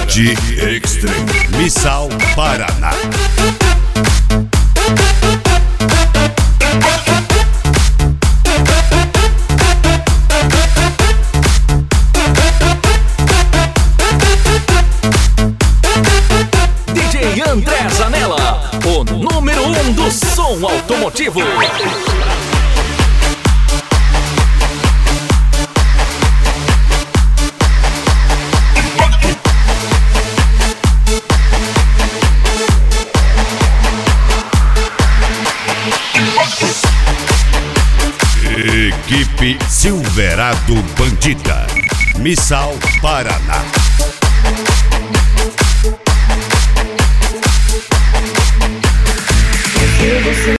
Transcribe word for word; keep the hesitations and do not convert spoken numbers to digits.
Garage Extreme, Missal, Paraná. D J André Zanella, o número um do som automotivo. Equipe Silverado Bandita, Missal, Paraná.